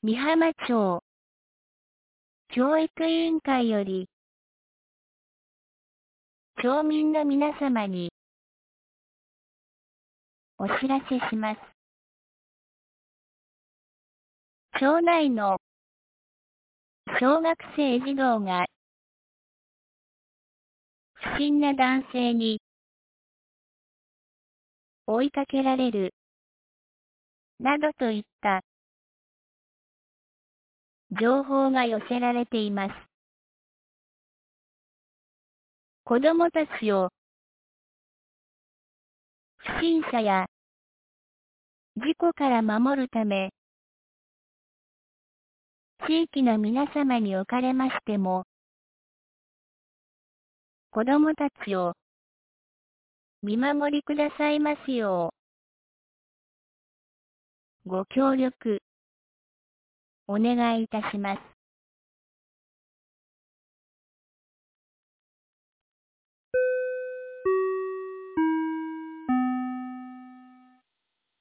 美浜町教育委員会より、町民の皆様にお知らせします。町内の小学生児童が不審な男性に追いかけられるなどといった情報が寄せられています。子供たちを不審者や事故から守るため、地域の皆様におかれましても、子供たちを見守りくださいますよう、ご協力お願いいたします。